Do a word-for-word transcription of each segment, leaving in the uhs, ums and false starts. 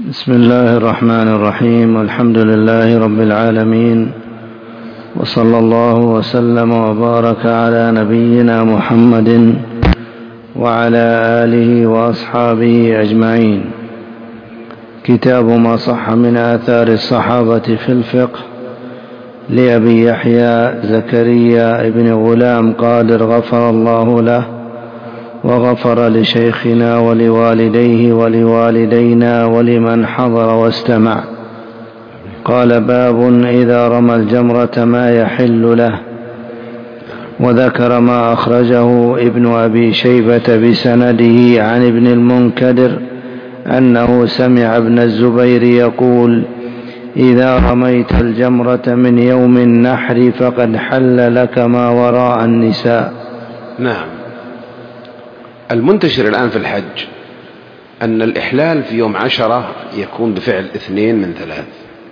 بسم الله الرحمن الرحيم. الحمد لله رب العالمين، وصلى الله وسلم وبارك على نبينا محمد وعلى آله وأصحابه أجمعين. كتاب ما صح من آثار الصحابة في الفقه لأبي يحيى زكريا ابن غلام قادر غفر الله له وغفر لشيخنا ولوالديه ولوالدينا ولمن حضر واستمع. قال: باب إذا رمى الجمرة ما يحل له. وذكر ما أخرجه ابن أبي شيبة بسنده عن ابن المنكدر أنه سمع ابن الزبير يقول: إذا رميت الجمرة من يوم النحر فقد حل لك ما وراء النساء. نعم. المنتشر الآن في الحج أن الإحلال في يوم عشرة يكون بفعل اثنين من ثلاث: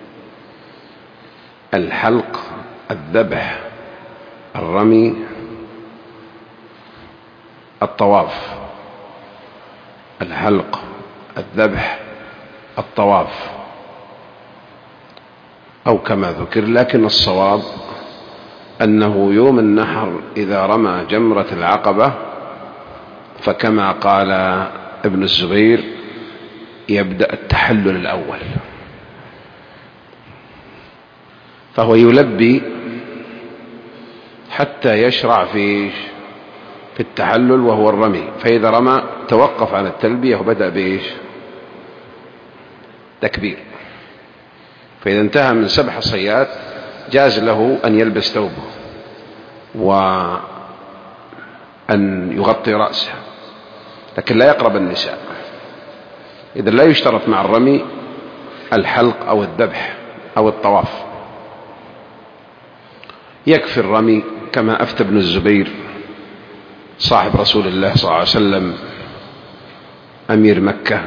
الحلق، الذبح، الرمي، الطواف. الحلق، الذبح، الطواف، أو كما ذكر. لكن الصواب أنه يوم النحر إذا رمى جمرة العقبة فكما قال ابن الزبير يبدأ التحلل الأول، فهو يلبي حتى يشرع في في التحلل وهو الرمي. فإذا رمى توقف عن التلبية وبدأ بإيش؟ تكبير. فإذا انتهى من سبع حصيات جاز له أن يلبس ثوبه وأن يغطي رأسه، لكن لا يقرب النساء. إذا لا يشترط مع الرمي الحلق أو الذبح أو الطواف، يكفي الرمي كما أفتى ابن الزبير صاحب رسول الله صلى الله عليه وسلم أمير مكة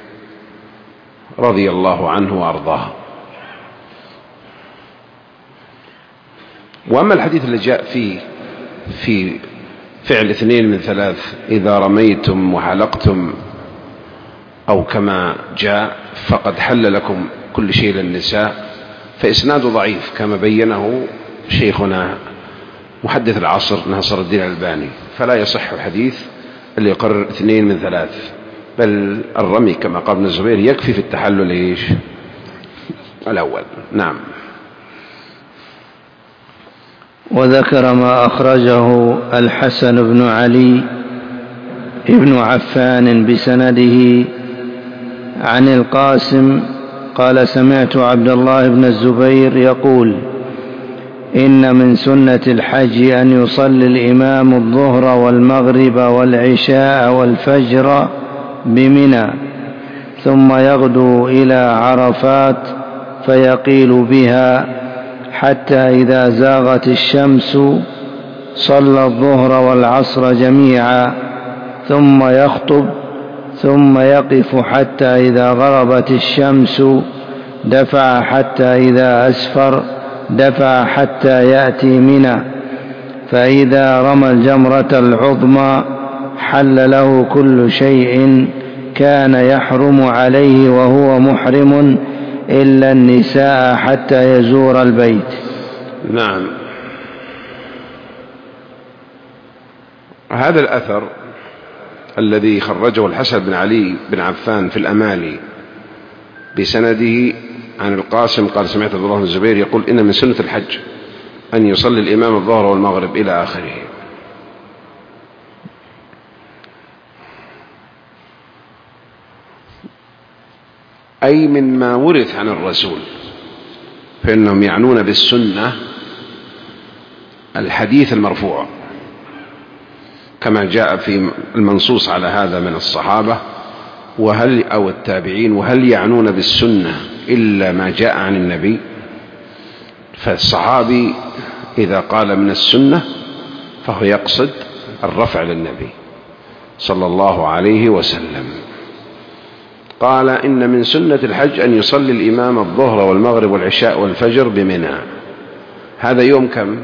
رضي الله عنه وأرضاه. وأما الحديث اللي جاء فيه في فعل اثنين من ثلاث: إذا رميتم وحلقتم، أو كما جاء فقد حل لكم كل شيء للنساء، فإسناده ضعيف كما بينه شيخنا محدث العصر ناصر الدين الألباني، فلا يصح الحديث اللي يقرر اثنين من ثلاث، بل الرمي كما قال ابن الزبير يكفي في التحلل إيش؟ الأول. نعم. وذكر ما أخرجه الحسن بن علي ابن عفان بسنده عن القاسم قال: سمعت عبد الله بن الزبير يقول: إن من سنة الحج أن يصلي الإمام الظهر والمغرب والعشاء والفجر بمنى، ثم يغدو إلى عرفات فيقيل بها حتى إذا زاغت الشمس صلى الظهر والعصر جميعا، ثم يخطب، ثم يقف حتى إذا غربت الشمس، دفع حتى إذا أسفر، دفع حتى يأتي منى، فإذا رمى الجمرة العظمى حل له كل شيء كان يحرم عليه وهو محرم إلا النساء حتى يزور البيت. نعم. هذا الأثر الذي خرجه الحسن بن علي بن عفان في الأمالي بسنده عن القاسم قال: سمعت عبد الله بن الزبير يقول: إن من سنة الحج أن يصلي الإمام الظهر والمغرب إلى آخره. أي مما ورث عن الرسول، فإنهم يعنون بالسنة الحديث المرفوع كما جاء في المنصوص على هذا من الصحابة وهل أو التابعين. وهل يعنون بالسنة إلا ما جاء عن النبي؟ فالصحابي إذا قال من السنة فهو يقصد الرفع للنبي صلى الله عليه وسلم. قال: إن من سنة الحج أن يصلي الإمام الظهر والمغرب والعشاء والفجر بمنى. هذا يوم كم؟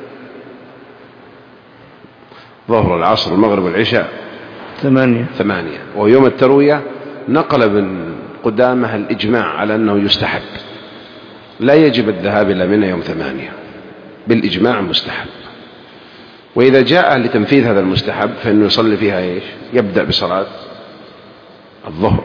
ظهر العصر المغرب والعشاء ثمانية. ثمانية. ويوم التروية نقل ابن القدامى الإجماع على أنه يستحب، لا يجب الذهاب إلى منى يوم ثمانية، بالإجماع مستحب. وإذا جاء لتنفيذ هذا المستحب فإنه يصلي فيها إيش؟ يبدأ بصلاة الظهر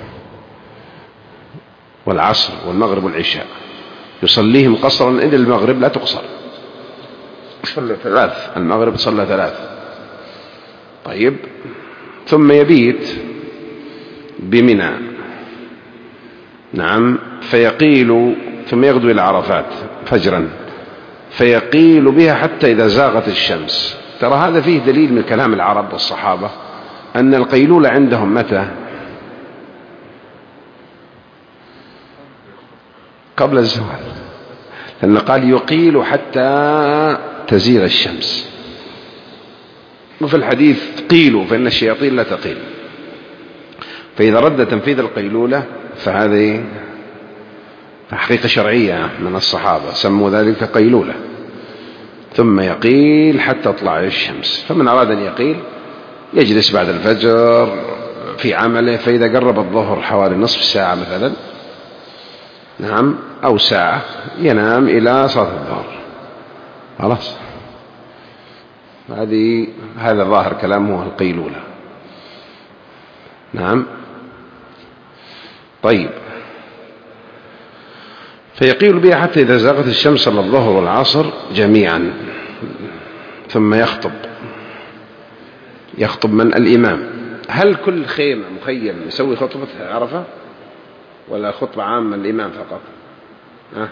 والعصر والمغرب والعشاء، يصليهم قصرا، إن المغرب لا تقصر، صلى ثلاث، المغرب صلى ثلاث. طيب، ثم يبيت بمنى، نعم، فيقيل، ثم يغدو إلى عرفات فجرا فيقيل بها حتى إذا زاغت الشمس. ترى هذا فيه دليل من كلام العرب والصحابة أن القيلولة عندهم متى؟ قبل الزوال، لأنه قال يقيل حتى تزيغ الشمس، وفي الحديث قيلوا فإن الشياطين لا تقيل. فإذا رد تنفيذ القيلولة فهذه حقيقة شرعية من الصحابة، سموا ذلك قيلولة. ثم يقيل حتى تطلع الشمس. فمن أراد أن يقيل يجلس بعد الفجر في عمله، فإذا قرب الظهر حوالي نصف ساعة مثلا، نعم، أو ساعة، ينام إلى صلاة الظهر، خلاص. هذه هذا ظاهر كلامه القيلولة، نعم. طيب، فيقيل بها حتى إذا زاغت الشمس صلى الظهر والعصر جميعا، ثم يخطب. يخطب من؟ الإمام. هل كل خيمة مخيم يسوي خطبة عرفة ولا خطبة عامة الإمام فقط؟ ها؟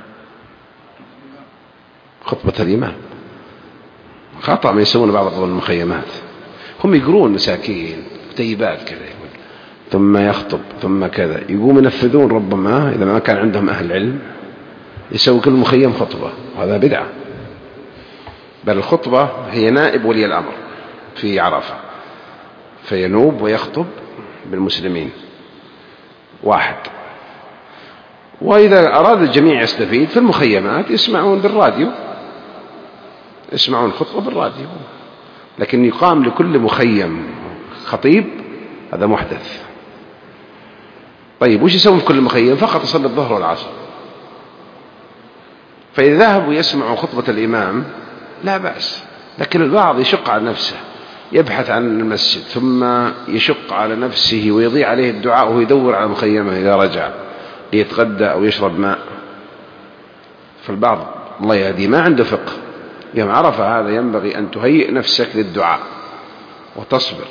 خطبة الإمام. خطأ ما يسوون بعض المخيمات، هم يقرون مساكين تيبات كذا، ثم يخطب ثم كذا، يقوم ينفذون ربما إذا ما كان عندهم أهل علم، يسوي كل مخيم خطبة، وهذا بدعة. بل الخطبة هي نائب ولي الأمر في عرفة، فينوب ويخطب بالمسلمين واحد. وإذا أراد الجميع يستفيد في المخيمات يسمعون بالراديو، يسمعون خطبة بالراديو، لكن يقام لكل مخيم خطيب هذا محدث. طيب، وش يسوون في كل مخيم؟ فقط يصلي الظهر والعصر. فإذا ذهبوا يسمعوا خطبة الإمام لا بأس، لكن البعض يشق على نفسه، يبحث عن المسجد ثم يشق على نفسه ويضيع عليه الدعاء وهو يدور على مخيمه إذا رجع يتغدى أو يشرب ماء. فالبعض الله يهديه ما عنده فقه. يوم عرفة هذا ينبغي أن تهيئ نفسك للدعاء وتصبر.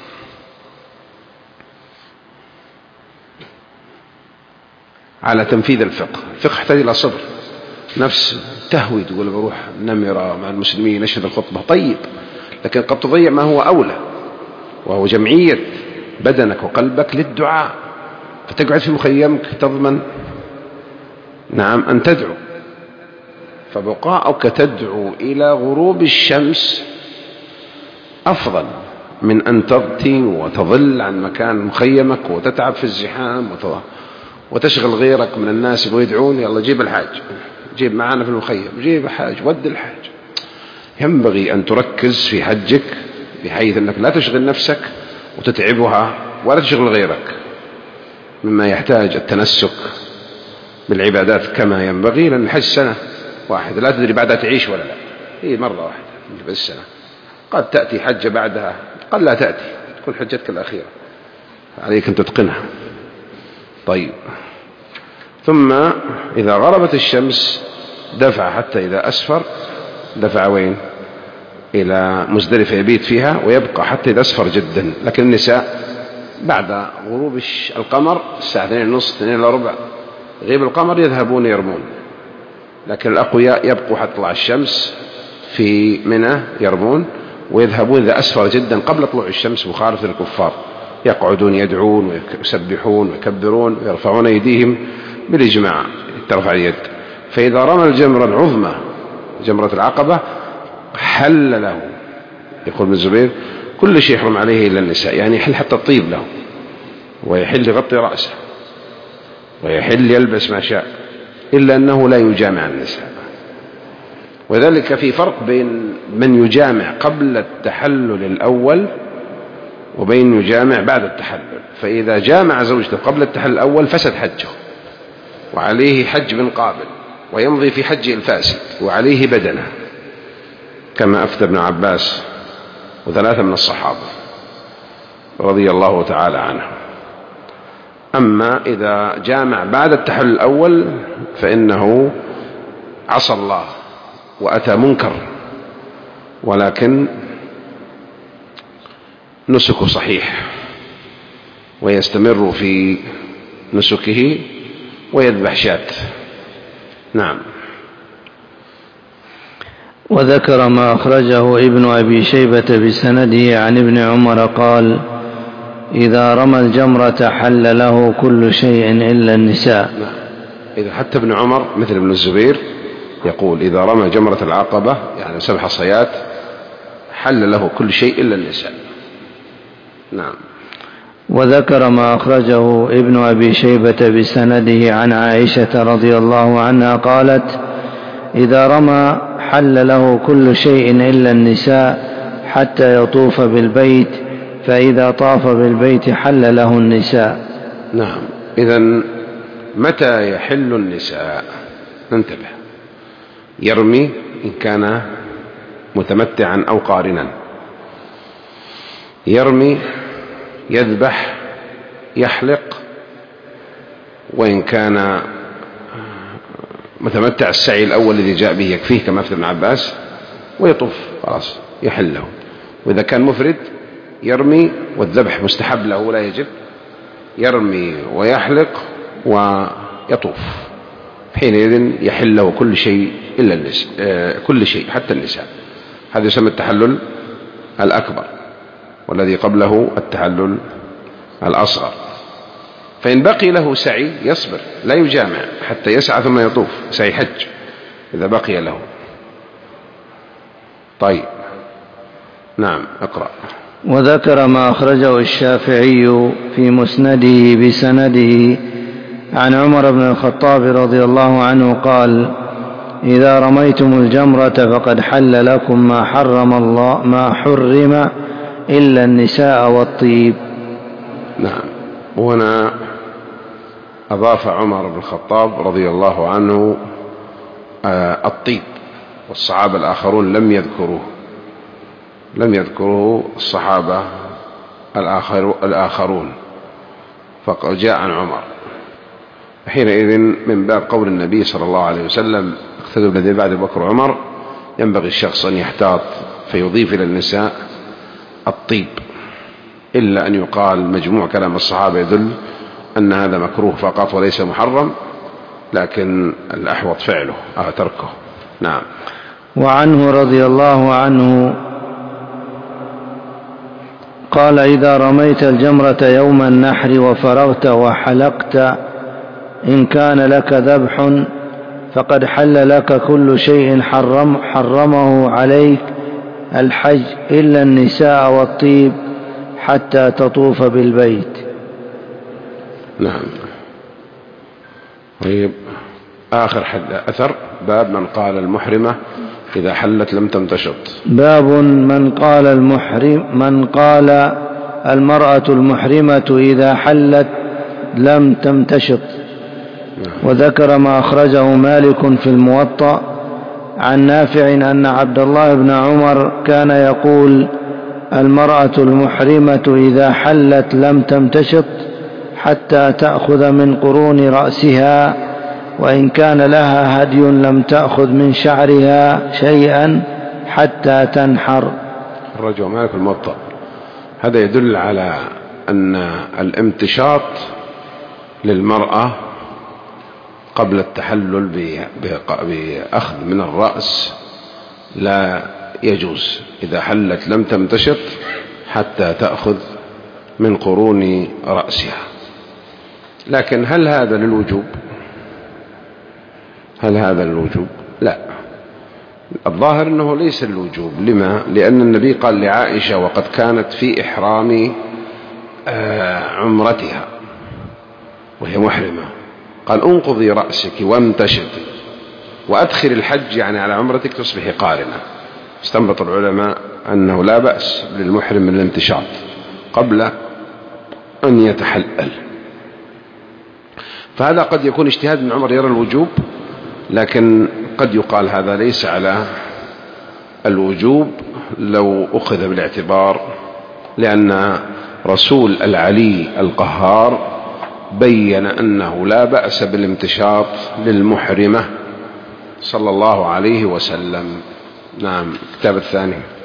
على تنفيذ الفقه. الفقه يحتاج إلى صبر، نفس تهوي تقول بروح نمرة مع المسلمين نشهد الخطبة، طيب، لكن قد تضيع ما هو أولى وهو جمعية بدنك وقلبك للدعاء، فتقعد في مخيمك تضمن، نعم، أن تدعو. فبقاءك تدعو إلى غروب الشمس أفضل من أن تغتي وتظل عن مكان مخيمك وتتعب في الزحام وتشغل غيرك من الناس ويدعون يلا جيب الحاج، جيب معنا في المخيم، جيب حاج، ود الحاج. ينبغي أن تركز في حجك بحيث أنك لا تشغل نفسك وتتعبها ولا تشغل غيرك، مما يحتاج التنسك بالعبادات كما ينبغي، لأن الحج سنة واحدة لا تدري بعدها تعيش ولا لا، هي مرة واحدة بالسنة، قد تأتي حجة بعدها قد لا تأتي، تكون حجتك الأخيرة، عليك أن تتقنها. طيب، ثم إذا غربت الشمس دفع حتى إذا أسفر، دفع وين؟ إلى مزدلفة يبيت فيها ويبقى حتى إذا أسفر جدا. لكن النساء بعد غروب القمر الساعة اثنين ونصف اثنين إلا ربع غيب القمر يذهبون يرمون، لكن الأقوياء يبقوا حتى طلع الشمس في منى يرمون، ويذهبون إذا أسفر جدا قبل طلوع الشمس مخالفة للكفار، يقعدون يدعون ويسبحون ويكبرون ويرفعون أيديهم بالإجماع ترفع اليد. فإذا رمى الجمرة العظمى جمرة العقبة حل له، يقول ابن الزبير، كل شيء يحرم عليه إلا النساء، يعني يحل حتى الطيب له، ويحل يغطي رأسه، ويحل يلبس ما شاء، إلا أنه لا يجامع النساء. وذلك في فرق بين من يجامع قبل التحلل الأول وبين يجامع بعد التحلل. فإذا جامع زوجته قبل التحلل الأول فسد حجه، وعليه حج من قابل، ويمضي في حجه الفاسد، وعليه بدنه، كما أفتى ابن عباس وثلاثة من الصحابة رضي الله تعالى عنهم. أما إذا جامع بعد التحلل الأول فإنه عصى الله وأتى منكر، ولكن نسكه صحيح، ويستمر في نسكه ويذبح شاة. نعم. وذكر ما أخرجه ابن أبي شيبة بسنده عن ابن عمر قال: إذا رمى الجمرة حل له كل شيء إلا النساء. نعم. إذا حتى ابن عمر مثل ابن الزبير يقول: إذا رمى جمرة العقبة يعني سبع حصيات حل له كل شيء إلا النساء. نعم. وذكر ما أخرجه ابن أبي شيبة بسنده عن عائشة رضي الله عنها قالت: إذا رمى حل له كل شيء إلا النساء حتى يطوف بالبيت، فإذا طاف بالبيت حل له النساء. نعم. إذن متى يحل النساء؟ ننتبه. يرمي إن كان متمتعا أو قارنا، يرمي، يذبح، يحلق، وإن كان متمتع السعي الأول الذي جاء به يكفيه كما في ابن عباس، ويطوف خلاص يحل له. وإذا كان مفرد يرمي والذبح مستحب له ولا يجب، يرمي ويحلق ويطوف، حينئذ يحل له كل شيء إلا النساء، آه كل شيء حتى النساء. هذا يسمى التحلل الأكبر، والذي قبله التحلل الأصغر. فإن بقي له سعي يصبر لا يجامع حتى يسعى ثم يطوف، سعي حج إذا بقي له. طيب. نعم. اقرأ. وذكر ما أخرجه الشافعي في مسنده بسنده عن عمر بن الخطاب رضي الله عنه قال: إذا رميتم الجمرة فقد حل لكم ما حرم الله ما حرم إلا النساء والطيب. نعم. وهنا أضاف عمر بن الخطاب رضي الله عنه الطيب، والصحابة الآخرون لم يذكروه لم يذكروه الصحابة الآخر الآخرون فقد جاء عن عمر. حينئذ من باب قول النبي صلى الله عليه وسلم: اقتدوا بالذي بعد بكر عمر، ينبغي الشخص أن يحتاط فيضيف إلى النساء الطيب، إلا أن يقال مجموع كلام الصحابة يدل أن هذا مكروه فقط وليس محرم، لكن الأحوط فعله أو تركه. نعم. وعنه رضي الله عنه قال: إذا رميت الجمرة يوم النحر وفرغت وحلقت إن كان لك ذبح فقد حل لك كل شيء حرم حرمه عليك الحج إلا النساء والطيب حتى تطوف بالبيت. نعم. طيب. آخر حل أثر باب من قال المحرمة إذا حلت لم تمتشط. باب من قال المحرم من قال المرأة المحرمة إذا حلت لم تمتشط. وذكر ما أخرجه مالك في الموطأ عن نافع أن عبد الله بن عمر كان يقول: المرأة المحرمة إذا حلت لم تمتشط حتى تأخذ من قرون رأسها، وإن كان لها هدي لم تأخذ من شعرها شيئا حتى تنحر. الرجل مالك الموطأ. هذا يدل على أن الامتشاط للمرأة قبل التحلل بأخذ من الرأس لا يجوز. إذا حلت لم تمتشط حتى تأخذ من قرون رأسها. لكن هل هذا للوجوب؟ هل هذا للوجوب؟ لا، الظاهر أنه ليس للوجوب. لما؟ لأن النبي قال لعائشة وقد كانت في إحرام عمرتها وهي محرمة، قال: انقضي رأسك وامتشطي وأدخل الحج، يعني على عمرتك تصبحي قارنة. استنبط العلماء أنه لا بأس للمحرم من الامتشاط قبل أن يتحلل. فهذا قد يكون اجتهاد ابن عمر يرى الوجوب، لكن قد يقال هذا ليس على الوجوب لو أخذ بالاعتبار، لأن رسول العلي القهار بين أنه لا بأس بالامتشاط للمحرمة صلى الله عليه وسلم. نعم. الكتاب الثاني.